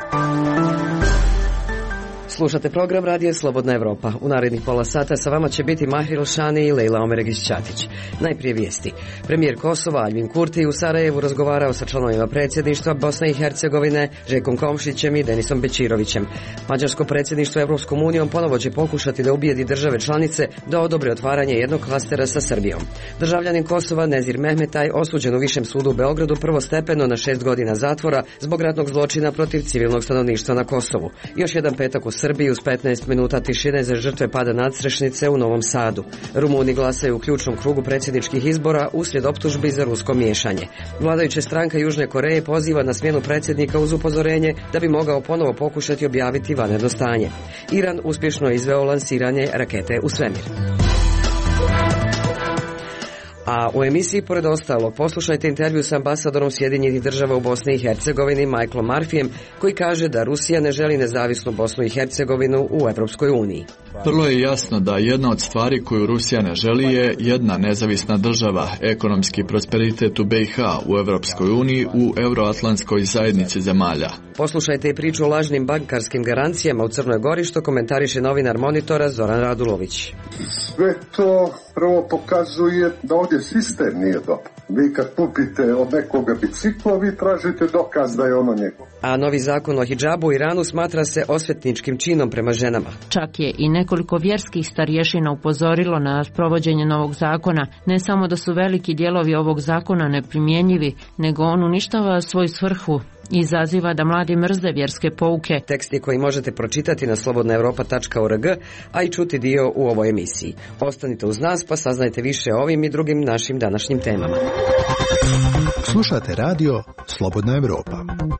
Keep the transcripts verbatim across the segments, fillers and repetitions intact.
Slušate program Radija Slobodna Evropa. U narednih pola sata sa vama će biti Mahir Elšani i Lejla Omeregić-Ćatić. Najprije vijesti. Premijer Kosova Aljbin Kurti u Sarajevu razgovarao sa članovima predsjedništva Bosne i Hercegovine, Željkom Komšićem i Denisom Bećirovićem. Mađarsko predsjedništvo Evropskom unijom ponovo će pokušati da ubijedi države članice da odobre otvaranje jednog klastera sa Srbijom. Državljanin Kosova Nezir Mehmetaj osuđen u Višem sudu u Beogradu prvostepeno na šest godina zatvora zbog ratnog zločina protiv civilnog stanovništva na Kosovu. Još jedan petak u Srbiji uz petnaest minuta tišine za žrtve pada nadstrešnice u Novom Sadu. Rumuni glasaju u ključnom krugu predsjedničkih izbora uslijed optužbi za rusko miješanje. Vladajuća stranka Južne Koreje poziva na smjenu predsjednika uz upozorenje da bi mogao ponovo pokušati objaviti vanredno stanje. Iran uspješno izveo lansiranje rakete u svemir. A u emisiji, pored ostalog, poslušajte intervju s ambasadorom Sjedinjenih država u Bosni i Hercegovini, Michaelom Murphyjem, koji kaže da Rusija ne želi nezavisnu Bosnu i Hercegovinu u Evropskoj uniji. Vrlo je jasno da jedna od stvari koju Rusija ne želi je jedna nezavisna država, ekonomski prosperitet u B i H, u Evropskoj uniji, u Euroatlantskoj zajednici zemalja. Poslušajte i priču o lažnim bankarskim garancijama u Crnoj Gori, što komentariše novinar Monitora Zoran Radulović. Sve to prvo pokazuje da ovdje sistem nije dobar. Vi kad kupite od nekoga biciklo, vi tražite dokaz da je ono njegovo. A novi zakon o hidžabu u Iranu smatra se osvetničkim činom prema ženama. Čak je i nekoliko vjerskih starješina upozorilo na provođenje novog zakona. Ne samo da su veliki dijelovi ovog zakona neprimjenjivi, nego on uništava svoju svrhu i izaziva da mladi mrze vjerske pouke. Teksti koji možete pročitati na slobodna europa tačka org, a i čuti dio u ovoj emisiji. Ostanite uz nas pa saznajte više o ovim i drugim našim današnjim temama. Slušate radio Slobodna Europa.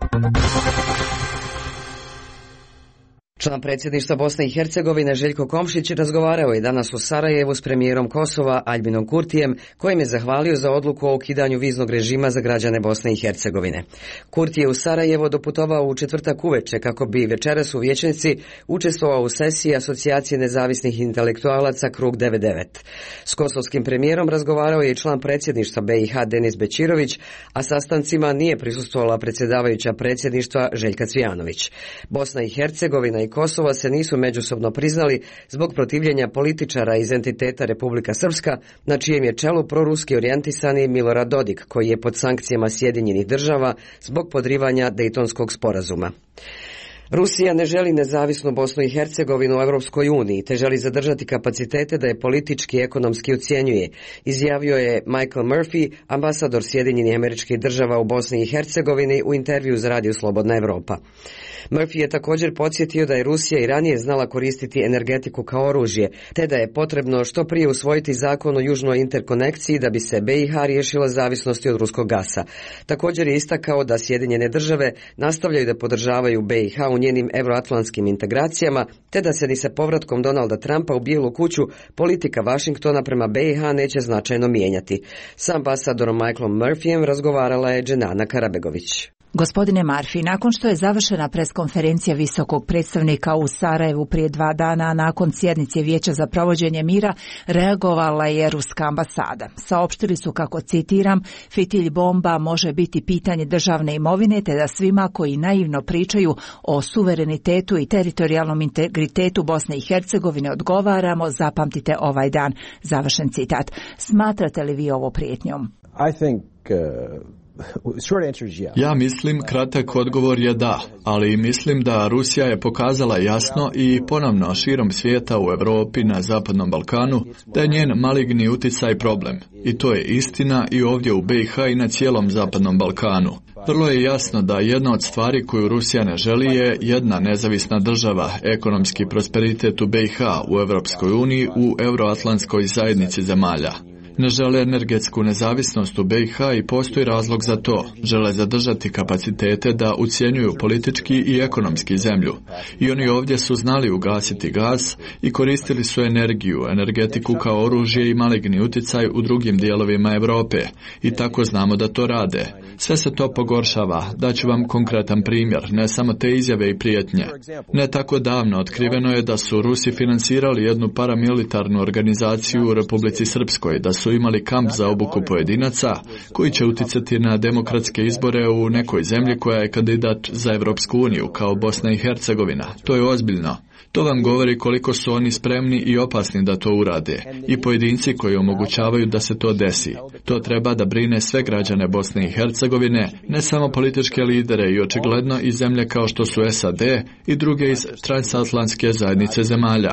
Član predsjedništva Bosne i Hercegovine Željko Komšić razgovarao je danas u Sarajevu s premijerom Kosova Aljbinom Kurtijem, kojim je zahvalio za odluku o ukidanju viznog režima za građane Bosne i Hercegovine. Kurti je u Sarajevo doputovao u četvrtak uveče kako bi večeras u vijećnici učestvovao u sesiji Asocijacije nezavisnih intelektualaca Krug devedeset devet. S kosovskim premijerom razgovarao je i član predsjedništva B i H Denis Bećirović, a sastancima nije prisustvovala predsjedavajuća predsjedništva Željka Cvijanović. Bosna i Hercegovina i Kosova se nisu međusobno priznali zbog protivljenja političara iz entiteta Republika Srpska, na čijem je čelu proruski orijentisani Milorad Dodik, koji je pod sankcijama Sjedinjenih država zbog podrivanja Dejtonskog sporazuma. Rusija ne želi nezavisnu Bosnu i Hercegovinu u Evropskoj uniji, te želi zadržati kapacitete da je politički i ekonomski ucjenjuje, izjavio je Michael Murphy, ambasador Sjedinjenih Američkih Država u Bosni i Hercegovini, u intervju za Radio Slobodna Evropa. Murphy je također podsjetio da je Rusija i ranije znala koristiti energetiku kao oružje, te da je potrebno što prije usvojiti zakon o južnoj interkonekciji da bi se B i H riješila zavisnosti od ruskog gasa. Također je istakao da Sjedinjene države nastavljaju da podržavaju B i H u njenim euroatlantskim integracijama, te da se ni sa povratkom Donalda Trumpa u Bijelu kuću politika Vašingtona prema B i H neće značajno mijenjati. S ambasadorom Michaelom Murphyjem razgovarala je Dženana Karabegović. Gospodine Murphy, nakon što je završena preskonferencija visokog predstavnika u Sarajevu prije dva dana, nakon sjednice Vijeća za provođenje mira, reagovala je ruska ambasada. Saopštili su, kako citiram, fitilj bomba može biti pitanje državne imovine, te da svima koji naivno pričaju o suverenitetu i teritorijalnom integritetu Bosne i Hercegovine odgovaramo, zapamtite ovaj dan. Završen citat. Smatrate li vi ovo prijetnjom? I think uh... Ja mislim, kratak odgovor je da, ali mislim da Rusija je pokazala jasno i ponovno širom svijeta, u Europi, na Zapadnom Balkanu, da je njen maligni utjecaj problem. I to je istina i ovdje u B i H i na cijelom Zapadnom Balkanu. Vrlo je jasno da jedna od stvari koju Rusija ne želi je jedna nezavisna država, ekonomski prosperitet u B i H, u Evropskoj uniji, u Euroatlantskoj zajednici zemalja. Ne žele energetsku nezavisnost u B i H i postoji razlog za to. Žele zadržati kapacitete da ucjenjuju politički i ekonomski zemlju. I oni ovdje su znali ugasiti gas i koristili su energiju, energetiku kao oružje i maligni utjecaj u drugim dijelovima Europe. I tako znamo da to rade. Sve se to pogoršava. Daću vam konkretan primjer, ne samo te izjave i prijetnje. Ne tako davno otkriveno je da su Rusi financirali jednu paramilitarnu organizaciju u Republici Srpskoj, da su su imali kamp za obuku pojedinaca koji će uticati na demokratske izbore u nekoj zemlji koja je kandidat za Europsku uniju, kao Bosna i Hercegovina. To je ozbiljno. To vam govori koliko su oni spremni i opasni da to urade i pojedinci koji omogućavaju da se to desi. To treba da brine sve građane Bosne i Hercegovine, ne samo političke lidere i očigledno i zemlje kao što su S A D i druge iz transatlantske zajednice zemalja.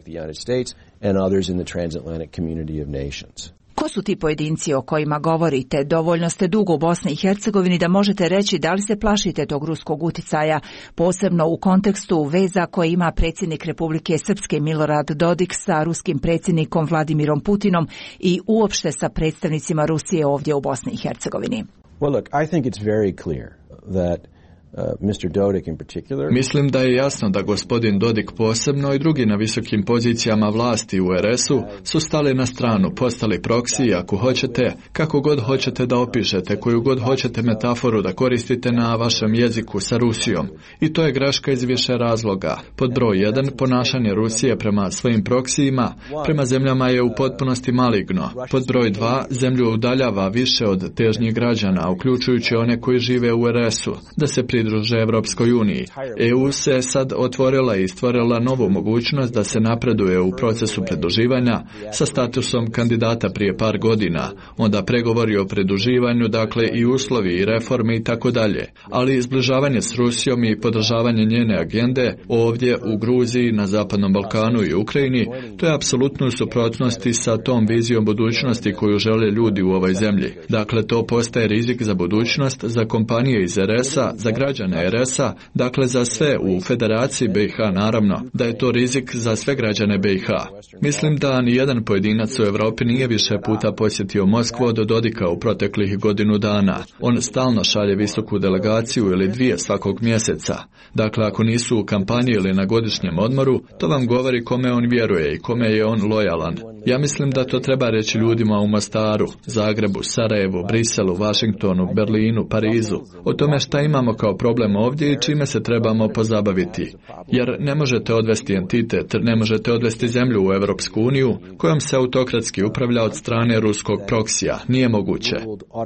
Ko su ti pojedinci o kojima govorite? Dovoljno ste dugo u Bosni i Hercegovini da možete reći da li se plašite tog ruskog uticaja, posebno u kontekstu veza koje ima predsjednik Republike Srpske Milorad Dodik sa ruskim predsjednikom Vladimirom Putinom i uopšte sa predstavnicima Rusije ovdje u Bosni i Hercegovini. Well, look, I think it's very clear that Uh, mister Dodik in particular. Mislim da je jasno da gospodin Dodik posebno i drugi na visokim pozicijama vlasti u R S-u su stali na stranu, postali proksi, ako hoćete, kako god hoćete da opišete, koju god hoćete metaforu da koristite na vašem jeziku sa Rusijom. I to je greška iz više razloga. Pod broj jedan, ponašanje Rusije prema svojim proksijima, prema zemljama je u potpunosti maligno. Pod broj dva, zemlju udaljava više od težnjih građana, uključujući one koji žive u R S-u, da se pridruže Evropskoj uniji. E U se sad otvorila i stvorila novu mogućnost da se napreduje u procesu pridruživanja sa statusom kandidata prije par godina, onda pregovori o pridruživanju, dakle i uslovi i reforme i tako dalje. Ali zbližavanje s Rusijom i podržavanje njene agende ovdje u Gruziji, na Zapadnom Balkanu i Ukrajini, to je apsolutno u suprotnosti sa tom vizijom budućnosti koju žele ljudi u ovoj zemlji. Dakle, to postaje rizik za budućnost, za kompanije iz R S-a, za građane R S-a, dakle za sve u Federaciji B i H naravno, da je to rizik za sve građane B i H. Mislim da ni jedan pojedinac u Europi nije više puta posjetio Moskvu od Dodika u proteklih godinu dana. On stalno šalje visoku delegaciju ili dvije svakog mjeseca. Dakle, ako nisu u kampanji ili na godišnjem odmoru, to vam govori kome on vjeruje i kome je on lojalan. Ja mislim da to treba reći ljudima u Mostaru, Zagrebu, Sarajevu, Briselu, Vašingtonu, Berlinu, Parizu, o tome šta imamo kao problem ovdje i čime se trebamo pozabaviti. Jer ne možete odvesti entitet, ne možete odvesti zemlju u Europsku uniju kojom se autokratski upravlja od strane ruskog proksija. Nije moguće.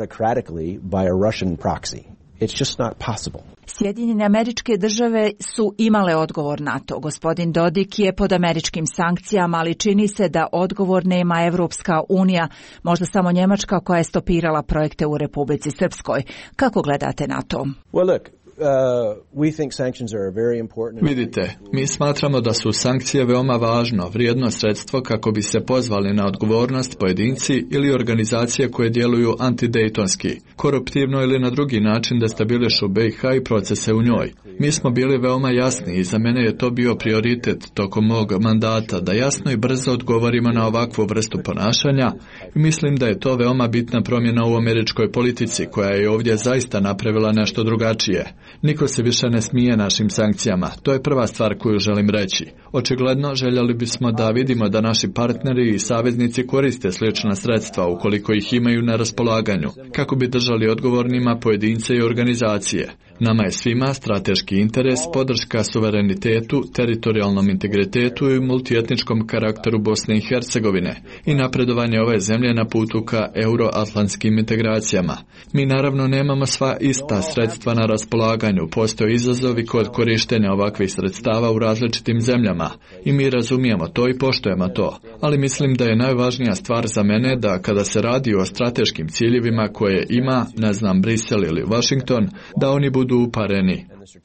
Sjedinjene Američke Države su imale odgovor na to. Gospodin Dodik je pod američkim sankcijama, ali čini se da odgovor nema Evropska unija, možda samo Njemačka koja je stopirala projekte u Republici Srpskoj. Kako gledate na to? Well, look, Uh, we think sanctions are very important. Vidite, mi smatramo da su sankcije veoma važno, vrijedno sredstvo kako bi se pozvali na odgovornost pojedinci ili organizacije koje djeluju antidejtonski, koruptivno ili na drugi način destabilišu B i H i procese u njoj. Mi smo bili veoma jasni i za mene je to bio prioritet tokom mog mandata da jasno i brzo odgovorimo na ovakvu vrstu ponašanja i mislim da je to veoma bitna promjena u američkoj politici koja je ovdje zaista napravila nešto drugačije. Niko se više ne smije našim sankcijama. To je prva stvar koju želim reći. Očigledno željeli bismo da vidimo da naši partneri i saveznici koriste slična sredstva ukoliko ih imaju na raspolaganju, kako bi držali odgovornima pojedince i organizacije. Nama je svima strateški interes, podrška suverenitetu, teritorijalnom integritetu i multietničkom karakteru Bosne i Hercegovine i napredovanje ove zemlje na putu ka euroatlantskim integracijama. Mi naravno nemamo sva ista sredstva na raspolaganju, postoje izazovi kod korištenja ovakvih sredstava u različitim zemljama i mi razumijemo to i poštujemo to, ali mislim da je najvažnija stvar za mene da kada se radi o strateškim ciljevima koje ima, ne znam, Brisel ili Washington, da oni budu upareni.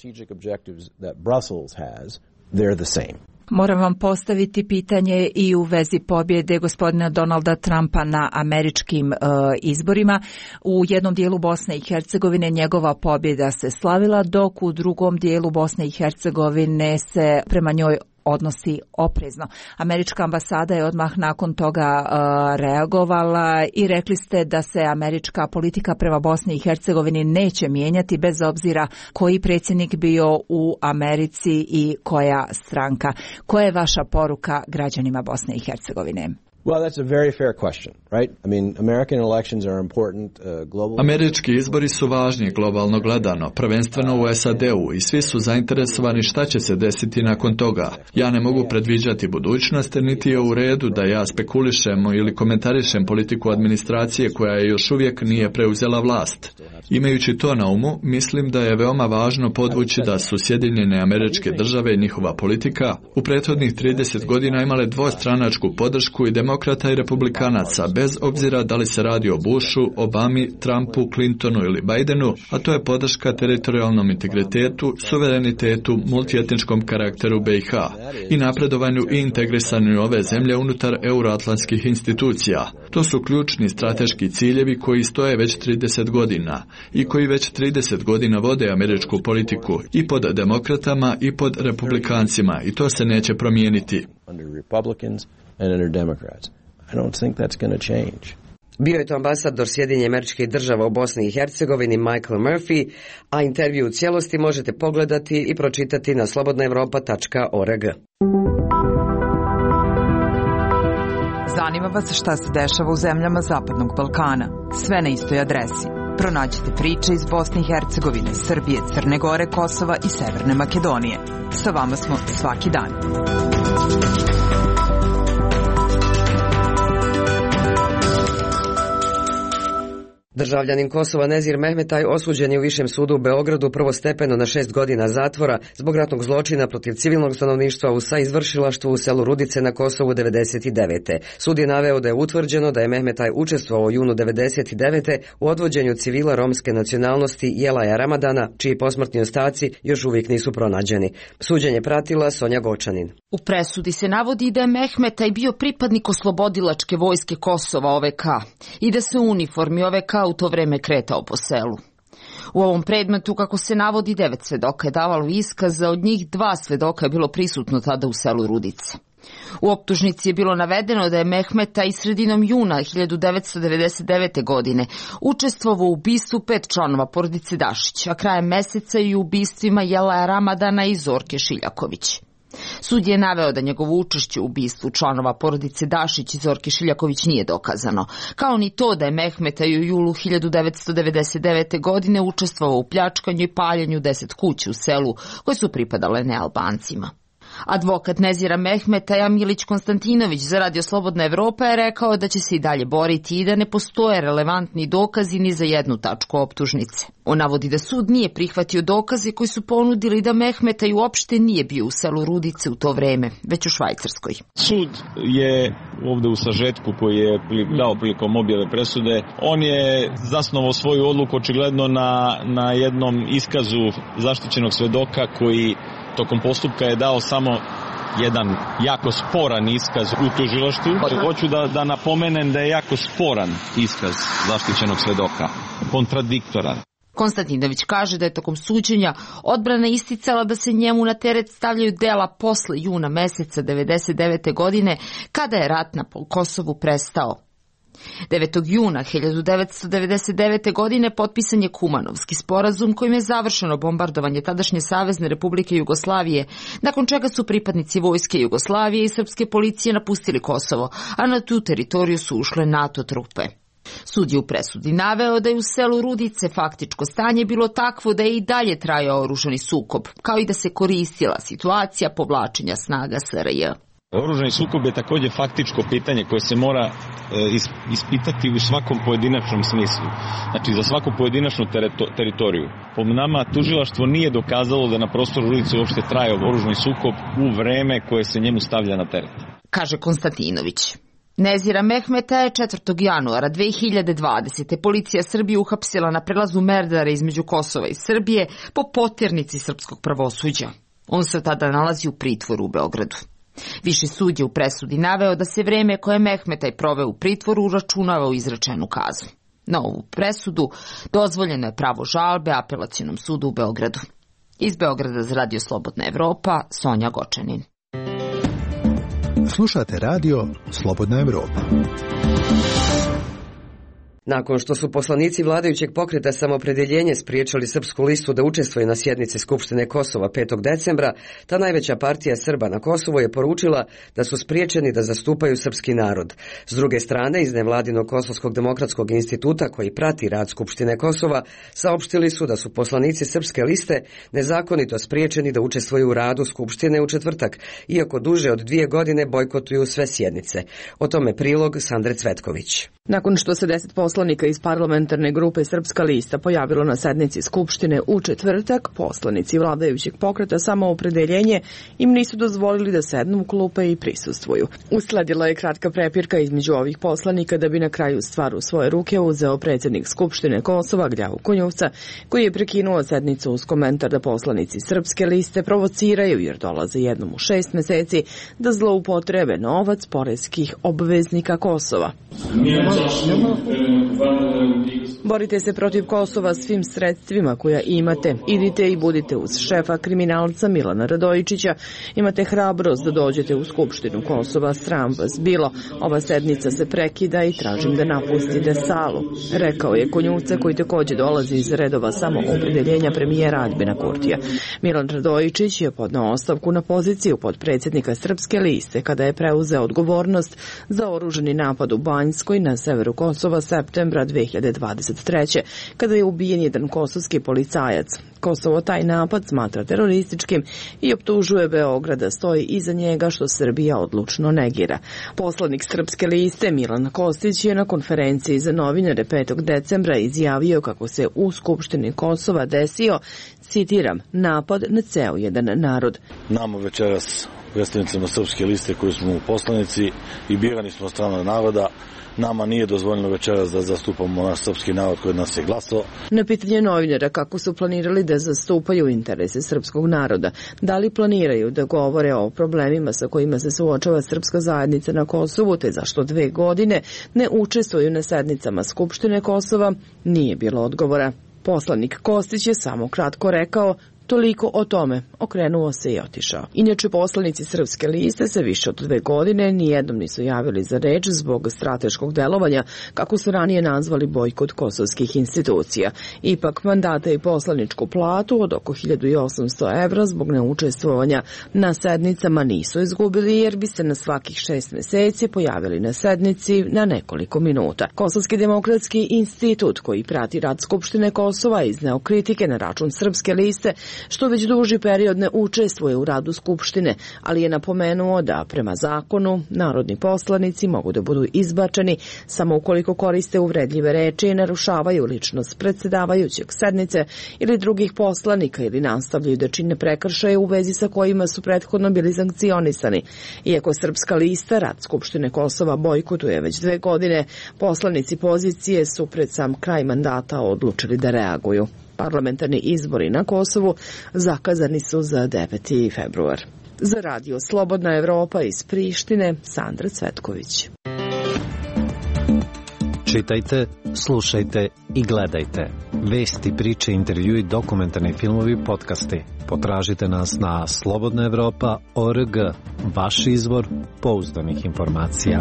Moram vam postaviti pitanje i u vezi pobjede gospodina Donalda Trumpa na američkim e, izborima. U jednom dijelu Bosne i Hercegovine njegova pobjeda se slavila, dok u drugom dijelu Bosne i Hercegovine se prema njoj odnosi oprezno. Američka ambasada je odmah nakon toga uh, reagovala i rekli ste da se američka politika prema Bosni i Hercegovini neće mijenjati bez obzira koji predsjednik bio u Americi i koja stranka. Koja je vaša poruka građanima Bosne i Hercegovine? Well, that's a very fair question, right? I mean, American elections are important, uh, global... Američki izbori su važni globalno gledano, prvenstveno u S A D-u i svi su zainteresovani šta će se desiti nakon toga. Ja ne mogu predviđati budućnost, niti je u redu da ja spekulišem ili komentarišem politiku administracije koja je još uvijek nije preuzela vlast. Imajući to na umu, mislim da je veoma važno podvući da su Sjedinjene Američke Države i njihova politika u prethodnih trideset godina imale dvostranačku podršku i demokrata i republikanaca, bez obzira da li se radi o Bushu, Obami, Trumpu, Clintonu ili Bidenu, a to je podrška teritorijalnom integritetu, suverenitetu, multietničkom karakteru B i H i napredovanju i integrisanju ove zemlje unutar euroatlantskih institucija. To su ključni strateški ciljevi koji stoje već trideset godina i koji već trideset godina vode američku politiku i pod demokratama i pod republikancima i to se neće promijeniti. And under Democrats. I don't think that's going to change. Bio je to ambasador Sjedinjenih Američkih Država u Bosni i Hercegovini Michael Murphy, a intervju u cijelosti možete pogledati i pročitati na slobodna europa tačka org. Zanima vas šta se dešava u zemljama Zapadnog Balkana? Sve na istoj adresi. Pronađite priče iz Bosne i Hercegovine, Srbije, Crne Gore, Kosova i Severne Makedonije. Sa vama smo svaki dan. Državljanin Kosova Nezir Mehmetaj osuđen je u Višem sudu u Beogradu prvostepeno na šest godina zatvora zbog ratnog zločina protiv civilnog stanovništva u saizvršilaštvu u selu Rudice na Kosovu devedeset devete. Sud je naveo da je utvrđeno da je Mehmetaj učestvovao u junu devedeset devete u odvođenju civila romske nacionalnosti Jelaja Ramadana, čiji posmrtni ostaci još uvijek nisu pronađeni. Suđenje pratila Sonja Gočanin. U presudi se navodi da je Mehmetaj bio pripadnik oslobodilačke vojske Kosova O V K i da se u uniformi O V K u to vreme kretao po selu. U ovom predmetu, kako se navodi, devet svedoka je davalo iskaza, od njih dva svedoka je bilo prisutno tada u selu Rudice. U optužnici je bilo navedeno da je Mehmetaj sredinom juna hiljadu devetsto devedeset devete. godine učestvovao u ubistvu pet članova porodice Dašić, a krajem meseca i u ubistvima Jelaja Ramadana i Zorke Šiljaković. Sud je naveo da njegovo učešće u ubistvu članova porodice Dašić i Zorke Šiljaković nije dokazano, kao ni to da je Mehmetaj u julu hiljadu devetsto devedeset devete. godine učestvovao u pljačkanju i paljenju deset kuća u selu koje su pripadale nealbancima. Advokat Nezira Mehmetaja Milić Konstantinović za Radio Slobodna Evropa je rekao da će se i dalje boriti i da ne postoje relevantni dokazi ni za jednu tačku optužnice. On navodi da sud nije prihvatio dokaze koji su ponudili da Mehmetaj uopšte nije bio u selu Rudice u to vreme, već u Švajcarskoj. Sud je ovdje u sažetku koji je dao prilikom objave presude, on je zasnovao svoju odluku očigledno na, na jednom iskazu zaštićenog svedoka koji tokom postupka je dao samo jedan jako sporan iskaz u tužilaštvu. Hoću da, da napomenem da je jako sporan iskaz zaštićenog svedoka, kontradiktoran. Konstantinović kaže da je tokom suđenja odbrana isticala da se njemu na teret stavljaju dela posle juna meseca devedeset devete. godine, kada je rat na Kosovu prestao. devetog juna hiljadu devetsto devedeset devete. godine potpisan je Kumanovski sporazum kojim je završeno bombardovanje tadašnje Savezne Republike Jugoslavije, nakon čega su pripadnici vojske Jugoslavije i srpske policije napustili Kosovo, a na tu teritoriju su ušle NATO trupe. Sud je u presudi naveo da je u selu Rudice faktičko stanje bilo takvo da je i dalje trajao oružani sukob, kao i da se koristila situacija povlačenja snaga S R J. Oružani sukob je također faktičko pitanje koje se mora ispitati u svakom pojedinačnom smislu. Znači za svaku pojedinačnu teritoriju. Po nama tužilaštvo nije dokazalo da na prostoru Rudice uopšte traje oružani sukob u vreme koje se njemu stavlja na teret, kaže Konstantinović. Nezira Mehmeta je četvrtog januara dve hiljade dvadesete. policija Srbije uhapsila na prelazu Merdare između Kosova i Srbije po poternici srpskog pravosuđa. On se tada nalazi u pritvoru u Beogradu. Viši sud je u presudi naveo da se vreme koje Mehmetaj proveo u pritvoru uračunava u izrečenu kaznu. Na ovu presudu dozvoljeno je pravo žalbe Apelacionom sudu u Beogradu. Iz Beograda za Radio Slobodna Evropa, Sonja Gočanin. Slušate radio Slobodna Evropa. Nakon što su poslanici vladajućeg pokreta Samoopredjeljenje spriječili Srpsku listu da učestvuje na sjednici Skupštine Kosova petog decembra, ta najveća partija Srba na Kosovu je poručila da su spriječeni da zastupaju srpski narod. S druge strane, iz nevladinog Kosovskog demokratskog instituta koji prati rad Skupštine Kosova, saopštili su da su poslanici Srpske liste nezakonito spriječeni da učestvuju u radu Skupštine u četvrtak, iako duže od dvije godine bojkotuju sve sjednice. O tome prilog Sandre Cvetković. Nakon što se deset poslanika iz parlamentarne grupe Srpska lista pojavilo na sednici Skupštine u četvrtak, poslanici vladajućeg pokreta Samoopredjeljenje im nisu dozvolili da sednu u klupe i prisustvuju. Usledila je kratka prepirka između ovih poslanika da bi na kraju stvar u svoje ruke uzeo predsjednik Skupštine Kosova Gljavo Konjuvca, koji je prekinuo sednicu uz komentar da poslanici Srpske liste provociraju jer dolaze jednom u šest meseci da zloupotrebe novac poreskih obveznika Kosova. Borite se protiv Kosova svim sredstvima koja imate. Idite i budite uz šefa kriminalca Milana Radojičića. Imate hrabrost da dođete u Skupštinu Kosova. Sram vas bilo. Ova sednica se prekida i tražim da napustite salu, rekao je Konjuvca, koji također dolazi iz redova Samoopredjeljenja premijera Aljbina Kurtija. Milan Radojičić je podneo ostavku na poziciju potpredsjednika Srpske liste kada je preuzeo odgovornost za oružani napad u Banjskoj na severu Kosova septembra dve hiljade dvadeset treće. kada je ubijen jedan kosovski policajac. Kosovo taj napad smatra terorističkim i optužuje Beograd da stoji iza njega, što Srbija odlučno negira. Poslanik Srpske liste Milan Kostić je na konferenciji za novinare petog decembra izjavio kako se u Skupštini Kosova desio, citiram, napad na ceo jedan narod. Nama večeras, predstavnicima Srpske liste koji smo poslanici i birani smo od strane naroda, nama nije dozvoljeno večeras da zastupamo naš srpski narod koji nas je glasao. Na pitanje novinara kako su planirali da zastupaju interese srpskog naroda, da li planiraju da govore o problemima sa kojima se suočava srpska zajednica na Kosovu, te zašto dve godine ne učestvuju na sednicama Skupštine Kosova, nije bilo odgovora. Poslanik Kostić je samo kratko rekao: toliko o tome, okrenuo se i otišao. Inače, poslanici Srpske liste se više od dve godine nijednom nisu javili za reč zbog strateškog delovanja, kako su ranije nazvali bojkot kosovskih institucija. Ipak, mandate i poslaničku platu od oko hiljadu osamsto evra zbog neučestvovanja na sednicama nisu izgubili, jer bi se na svakih šest meseci pojavili na sednici na nekoliko minuta. Kosovski demokratski institut, koji prati rad Skupštine Kosova, izneo kritike na račun Srpske liste, što već duži period ne učestvuje u radu Skupštine, ali je napomenuo da prema zakonu narodni poslanici mogu da budu izbačeni samo ukoliko koriste uvredljive reči i narušavaju ličnost predsjedavajućeg sednice ili drugih poslanika ili nastavljaju da čine prekršaje u vezi sa kojima su prethodno bili sankcionisani. Iako Srpska lista rad Skupštine Kosova bojkotuje već dve godine, poslanici pozicije su pred sam kraj mandata odlučili da reaguju. Parlamentarni izbori na Kosovu zakazani su za deveti februar. Za radio Slobodna Evropa iz Prištine, Sandra Cvetković. Čitajte, slušajte i gledajte. Vesti, priče, intervjui, dokumentarni filmovi, podcasti. Potražite nas na slobodna evropa tačka org, vaš izvor pouzdanih informacija.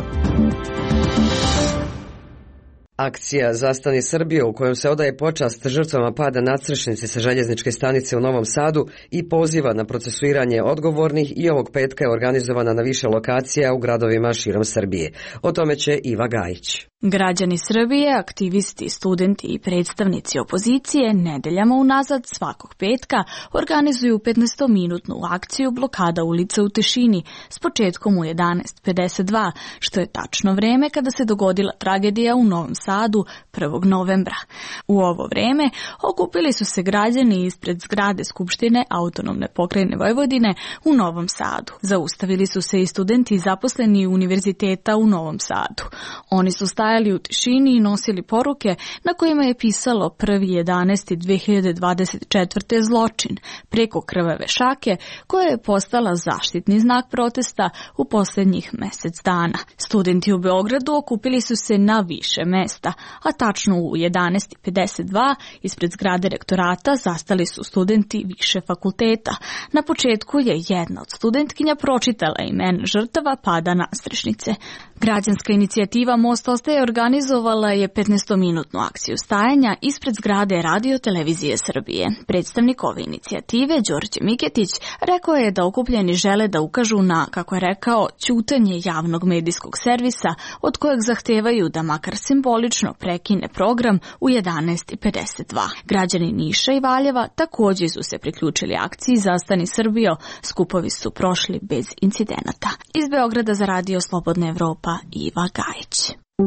Akcija Zastani Srbiju, u kojoj se odaje počast žrtvama pada nadstrešnice sa željezničke stanice u Novom Sadu i poziva na procesuiranje odgovornih, i ovog petka je organizovana na više lokacija u gradovima širom Srbije. O tome će Iva Gajić. Građani Srbije, aktivisti, studenti i predstavnici opozicije nedeljama unazad svakog petka organizuju petnaestominutnu akciju blokada ulica u tišini s početkom u jedanaest pedeset dva, što je tačno vreme kada se dogodila tragedija u Novom Sadu prvog novembra. U ovo vreme okupili su se građani ispred zgrade Skupštine Autonomne pokrajine Vojvodine u Novom Sadu. Zaustavili su se i studenti zaposleni Univerziteta u Novom Sadu. Oni su stajali u tišini i nosili poruke na kojima je pisalo prvi jedanaesti dve hiljade dvadeset četvrte zločin preko krvave šake, koja je postala zaštitni znak protesta u posljednjih mesec dana. Studenti u Beogradu okupili su se na više mesta, a tačno u jedanaest pedeset dva ispred zgrade rektorata zastali su studenti više fakulteta. Na početku je jedna od studentkinja pročitala imena žrtava pada nadstrešnice. Građanska inicijativa Most ostaje organizovala je petnaestominutnu akciju stajanja ispred zgrade Radio Televizije Srbije. Predstavnik ove inicijative, Đorđe Miketić, rekao je da okupljeni žele da ukažu na, kako je rekao, ćutanje javnog medijskog servisa od kojeg zahtevaju da makar simbolično prekine program u jedanaest i pedeset dva. Građani Niša i Valjeva također su se priključili akciji Zastani Srbijo. Skupovi su prošli bez incidenata. Iz Beograda za Radio Slobodna Evropa, Iva Gajić.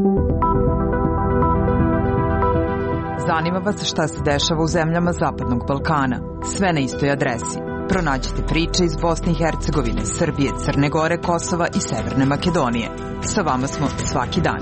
Zanima vas šta se dešava u zemljama Zapadnog Balkana. Sve na istoj adresi. Pronađite priče iz Bosne i Hercegovine, Srbije, Crne Gore, Kosova i Severne Makedonije. Sa vama smo svaki dan.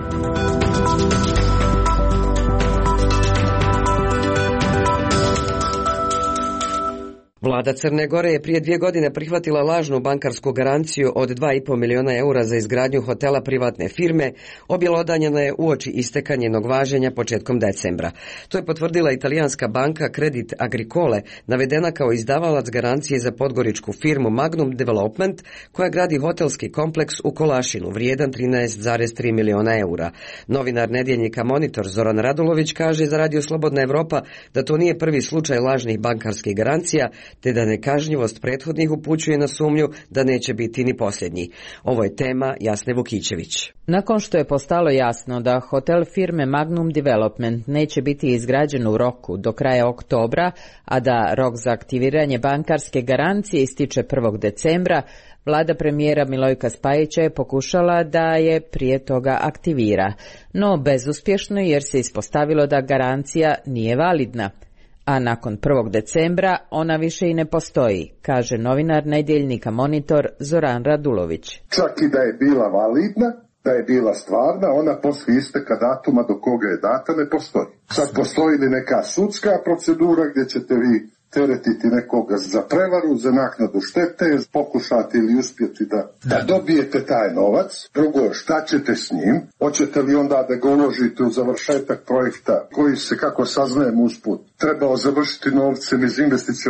Vlada Crne Gore je prije dvije godine prihvatila lažnu bankarsku garanciju od dva i po miliona eura za izgradnju hotela privatne firme, objelodanjena je uoči isteka njenog važenja početkom decembra. To je potvrdila italijanska banka Credit Agricole, navedena kao izdavalac garancije za podgoričku firmu Magnum Development, koja gradi hotelski kompleks u Kolašinu, vrijedan trinaest zarez tri miliona eura. Novinar nedjeljnika Monitor Zoran Radulović kaže za Radio Slobodna Evropa da to nije prvi slučaj lažnih bankarskih garancija, te da nekažnjivost prethodnih upućuje na sumnju da neće biti ni posljednji. Ovo je tema Jasne Vukićević. Nakon što je postalo jasno da hotel firme Magnum Development neće biti izgrađen u roku do kraja oktobra, a da rok za aktiviranje bankarske garancije ističe prvog decembra, vlada premijera Milojka Spajića je pokušala da je prije toga aktivira, no bezuspješno jer se ispostavilo da garancija nije validna. A nakon prvog decembra ona više i ne postoji, kaže novinar nedjeljnika Monitor Zoran Radulović. Čak i da je bila validna, da je bila stvarna, ona poslije isteka datuma do koga je data ne postoji. Sad postoji li neka sudska procedura gdje ćete vi teretiti nekoga za prevaru, za naknadu štete, pokušati ili uspjeti da, da dobijete taj novac. Drugo, šta ćete s njim? Hoćete li onda da ga uložite u završetak projekta koji se, kako saznajem usput, trebao završiti novcem iz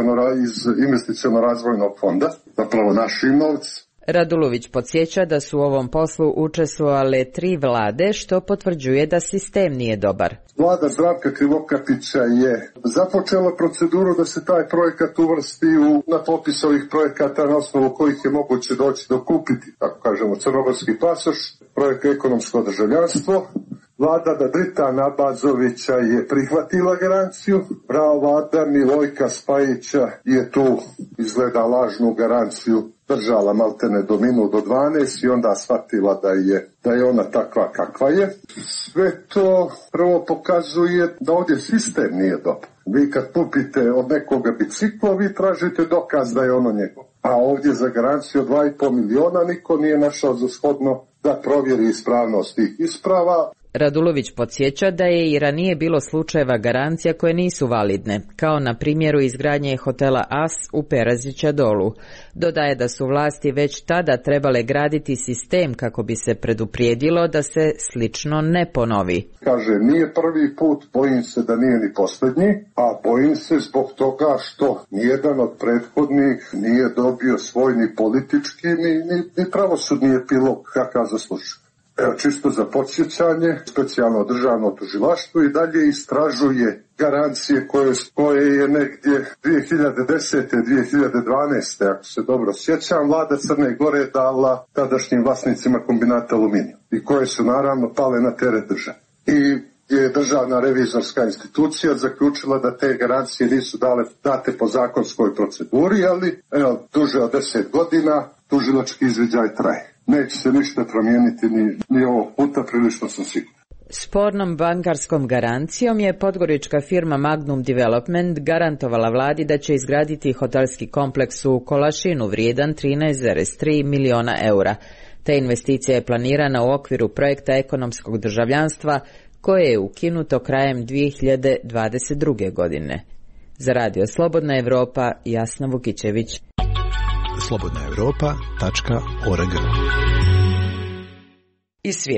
investiciono-razvojnog fonda, zapravo našim novcem? Radulović podsjeća da su u ovom poslu učestvovale tri vlade, što potvrđuje da sistem nije dobar. Vlada Zdravka Krivokapića je započela proceduru da se taj projekat uvrsti u, na popis ovih projekata na osnovu kojih je moguće doći do kupiti, tako kažemo, crnogorski pasoš, projekt ekonomsko državljanstvo. Vlada Dadrita Nabazovića je prihvatila garanciju, prava vlada Milojka Spajića je tu izgleda lažnu garanciju držala maltene do minut do dvanaest i onda shvatila da je, da je ona takva kakva je. Sve to prvo pokazuje da ovdje sistem nije dobar. Vi kad kupite od nekoga biciklo, vi tražite dokaz da je ono njegov. A ovdje za garanciju od dva i po miliona niko nije našao za shodno da provjeri ispravnost tih isprava. Radulović podsjeća da je i ranije bilo slučajeva garancija koje nisu validne, kao na primjeru izgradnje hotela As u Perazića Dolu. Dodaje da su vlasti već tada trebale graditi sistem kako bi se preduprijedilo da se slično ne ponovi. Kaže, nije prvi put, bojim se da nije ni posljednji, a bojim se zbog toga što nijedan od prethodnih nije dobio svoj ni politički, ni, ni, ni pravosudni epilog kakav zaslužuje. Evo, čisto za podsjećanje, specijalno državno tužilaštvo i dalje istražuje garancije koje, koje je negdje dvije hiljade desete. dvije hiljade dvanaeste. ako se dobro sjećam, vlada Crne Gore dala tadašnjim vlasnicima kombinata Aluminijum i koje su naravno pale na teret države. I je državna revizorska institucija zaključila da te garancije nisu dale, date po zakonskoj proceduri, ali evo, duže od deset godina tužilački izviđaj traje. Neće se ništa promijeniti ni, ni ovog puta, prilično sam siguran. Spornom bankarskom garancijom je podgorička firma Magnum Development garantovala vladi da će izgraditi hotelski kompleks u Kolašinu vrijedan trinaest zarez tri miliona eura. Ta investicija je planirana u okviru projekta ekonomskog državljanstva koje je ukinuto krajem dvije hiljade dvadeset druge. godine. Za Radio Slobodna Evropa, Jasna Vukićević. slobodna evropa tačka org. Iz svijeta.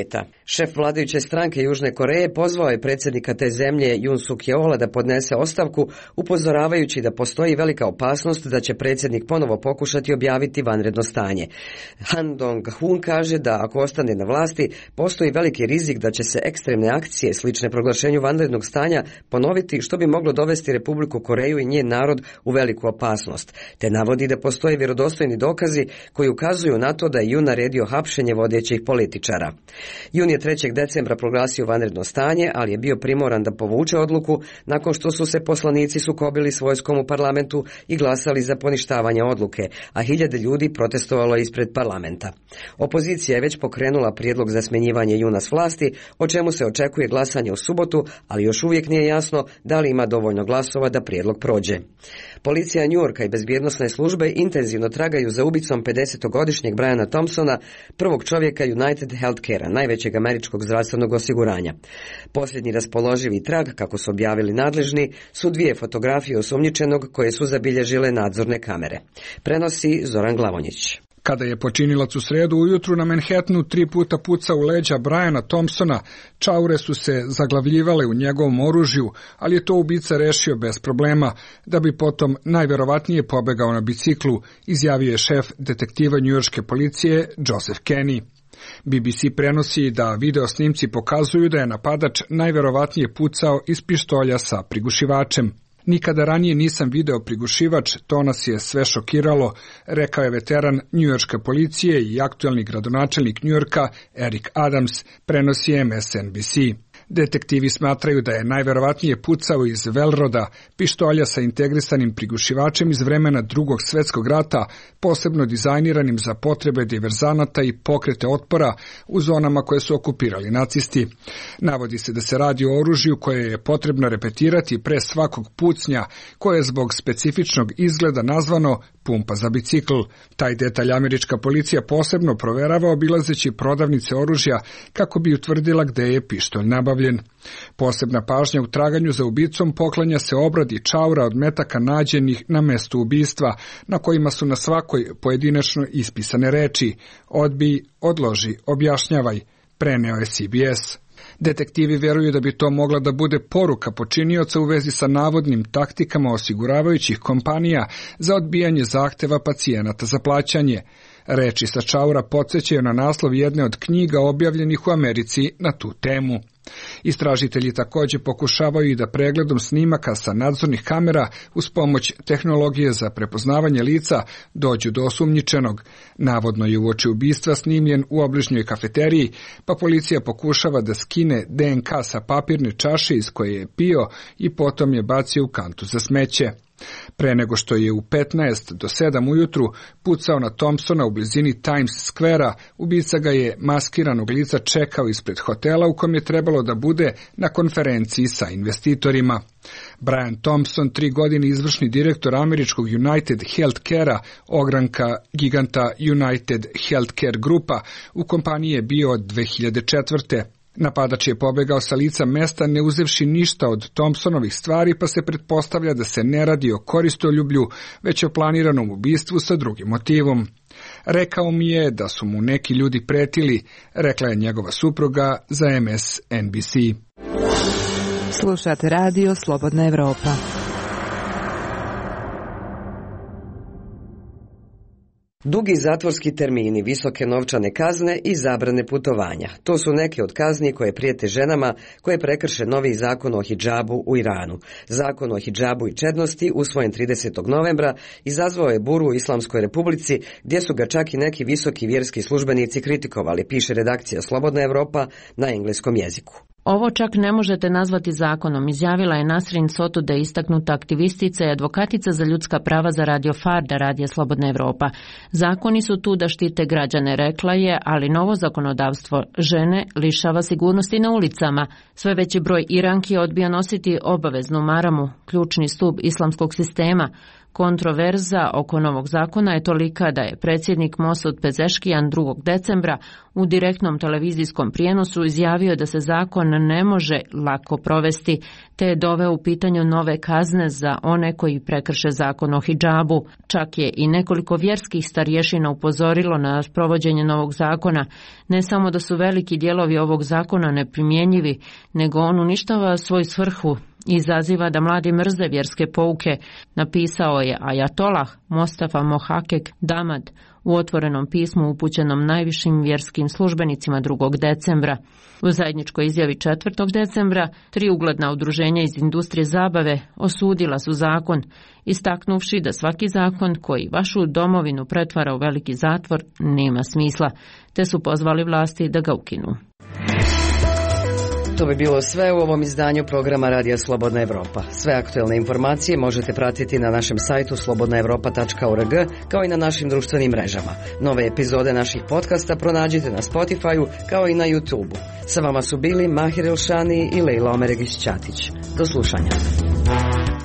Šef vladajuće stranke Južne Koreje pozvao je predsjednika te zemlje Yoon Suk Yeola da podnese ostavku, upozoravajući da postoji velika opasnost da će predsjednik ponovo pokušati objaviti vanredno stanje. Han Dong-hun kaže da ako ostane na vlasti, postoji veliki rizik da će se ekstremne akcije slične proglašenju vanrednog stanja ponoviti, što bi moglo dovesti Republiku Koreju i njen narod u veliku opasnost, te navodi da postoje vjerodostojni dokazi koji ukazuju na to da je Yoon naredio hapšenje vodećih političara. Yoon je trećeg decembra proglasio vanredno stanje, ali je bio primoran da povuče odluku nakon što su se poslanici sukobili s vojskom u parlamentu i glasali za poništavanje odluke, a hiljade ljudi protestovalo ispred parlamenta. Opozicija je već pokrenula prijedlog za smjenjivanje Yoona s vlasti, o čemu se očekuje glasanje u subotu, ali još uvijek nije jasno da li ima dovoljno glasova da prijedlog prođe. Policija New Yorka i bezbjednosne službe intenzivno tragaju za ubicom pedesetogodišnjeg Briana Thompsona, prvog čovjeka United Healthcare-a, najvećeg američkog zdravstvenog osiguranja. Posljednji raspoloživi trag, kako su objavili nadležni, su dvije fotografije osumnjičenog koje su zabilježile nadzorne kamere. Prenosi Zoran Glavonjić. Kada je počinilac u sredu ujutru na Manhattanu tri puta pucao u leđa Briana Thompsona, čaure su se zaglavljivale u njegovom oružju, ali je to ubica rešio bez problema, da bi potom najverovatnije pobegao na biciklu, izjavio je šef detektiva njujorške policije Joseph Kenny. B B C prenosi da video snimci pokazuju da je napadač najverovatnije pucao iz pištolja sa prigušivačem. Nikada ranije nisam video prigušivač, to nas je sve šokiralo, rekao je veteran njujorške policije i aktuelni gradonačelnik Njujorka Eric Adams, prenosi M S N B C. Detektivi smatraju da je najverovatnije pucao iz Velroda, pištolja sa integrisanim prigušivačem iz vremena Drugog svjetskog rata, posebno dizajniranim za potrebe diverzanata i pokrete otpora u zonama koje su okupirali nacisti. Navodi se da se radi o oružju koje je potrebno repetirati pre svakog pucnja, koje je zbog specifičnog izgleda nazvano pumpa za bicikl. Taj detalj američka policija posebno proverava obilazeći prodavnice oružja kako bi utvrdila gde je pištolj nabavljen. Posebna pažnja u traganju za ubicom poklanja se obradi čaura od metaka nađenih na mestu ubistva, na kojima su na svakoj pojedinačno ispisane reči: odbij, odloži, objašnjavaj, preneo je C B S. Detektivi veruju da bi to mogla da bude poruka počinioca u vezi sa navodnim taktikama osiguravajućih kompanija za odbijanje zahteva pacijenata za plaćanje. Reči sa čaura podsjećaju na naslov jedne od knjiga objavljenih u Americi na tu temu. Istražitelji također pokušavaju i da pregledom snimaka sa nadzornih kamera uz pomoć tehnologije za prepoznavanje lica dođu do osumnjičenog. Navodno je uoči ubistva snimljen u obližnjoj kafeteriji, pa policija pokušava da skine D N K sa papirne čaše iz koje je pio i potom je bacio u kantu za smeće. Pre nego što je u petnaest do sedam ujutru pucao na Thompsona u blizini Times Square-a, ubica ga je maskiranog lica čekao ispred hotela u kom je trebalo da bude na konferenciji sa investitorima. Brian Thompson, tri godine izvršni direktor američkog United Healthcare-a, ogranka giganta United Healthcare Grupa, u kompaniji je bio od dve hiljade četvrte. Napadač je pobegao sa lica mesta ne uzevši ništa od Thompsonovih stvari, pa se pretpostavlja da se ne radi o koristoljublju, već o planiranom ubistvu sa drugim motivom. Rekao mi je da su mu neki ljudi pretili, rekla je njegova supruga za M S N B C. Slušate radio Slobodna Evropa. Dugi zatvorski termini, visoke novčane kazne i zabrane putovanja. To su neke od kazni koje prijete ženama koje prekrše novi zakon o hidžabu u Iranu. Zakon o hidžabu i čednosti, usvojen tridesetog novembra, izazvao je buru u Islamskoj Republici, gdje su ga čak i neki visoki vjerski službenici kritikovali, piše redakcija Slobodna Evropa na engleskom jeziku. Ovo čak ne možete nazvati zakonom, izjavila je Nasrin Sotude, istaknuta aktivistica i advokatica za ljudska prava za Radio Farda, Radija Slobodna Evropa. Zakoni su tu da štite građane, rekla je, ali novo zakonodavstvo žene lišava sigurnosti na ulicama. Sve veći broj Iranki odbija nositi obaveznu maramu, ključni stup islamskog sistema, Kontroverza oko novog zakona je tolika da je predsjednik Mosud Pezeškijan drugog decembra u direktnom televizijskom prijenosu izjavio da se zakon ne može lako provesti, te je doveo u pitanju nove kazne za one koji prekrše zakon o hidžabu. Čak je i nekoliko vjerskih starješina upozorilo na provođenje novog zakona. Ne samo da su veliki dijelovi ovog zakona neprimjenjivi, nego on uništava svoju svrhu i izaziva da mladi mrze vjerske pouke, napisao je ajatolah Mostafa Mohakek Damad u otvorenom pismu upućenom najvišim vjerskim službenicima drugog decembra. U zajedničkoj izjavi četvrtog decembra tri ugledna udruženja iz industrije zabave osudila su zakon, istaknuvši da svaki zakon koji vašu domovinu pretvara u veliki zatvor nema smisla, te su pozvali vlasti da ga ukinu. To bi bilo sve u ovom izdanju programa Radija Slobodna Evropa. Sve aktuelne informacije možete pratiti na našem sajtu slobodna evropa tačka org, kao i na našim društvenim mrežama. Nove epizode naših podcasta pronađite na Spotify-u kao i na YouTube-u. Sa vama su bili Mahir Elšani i Lejla Omeregić-Ćatić. Do slušanja.